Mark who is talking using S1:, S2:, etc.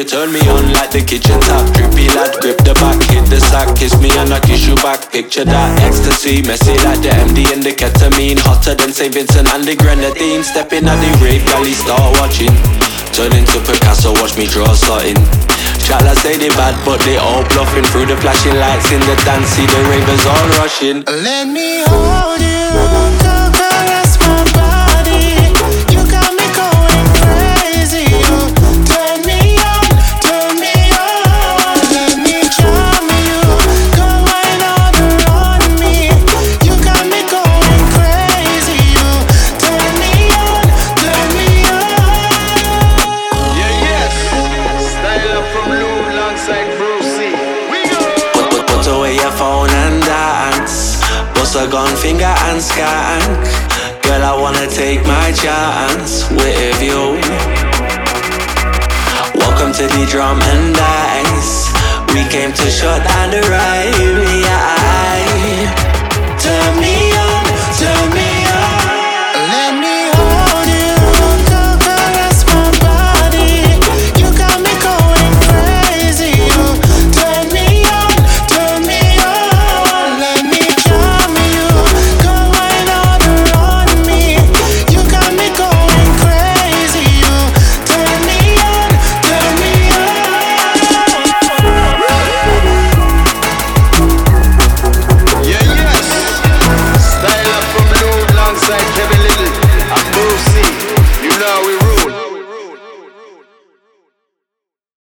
S1: turn me on like the kitchen tap. Drippy lad, grip the back, hit the sack. Kiss me and I kiss you back. Picture that ecstasy, messy like the MD and the ketamine. Hotter than St. Vincent and the grenadine. Stepping at the rave galley, start watching. Turn into Picasso, watch me draw something. Chatlas say they bad, but they all bluffing. Through the flashing lights in the dance, see the ravers all rushing.
S2: Let me hold you, go caress my body. You got me going crazy. You turn me on, turn me on. Let me charm you, go wine all around me. You got me going crazy. You turn me on, turn me on.
S3: Yeah, yes. Style up from Lou alongside Brucey. We go.
S1: Put away your phone and dance. Bust a gun, finger and skank. Girl, I wanna take my chance with you. Welcome to the drum and dice. We came to shut down the rave, yeah.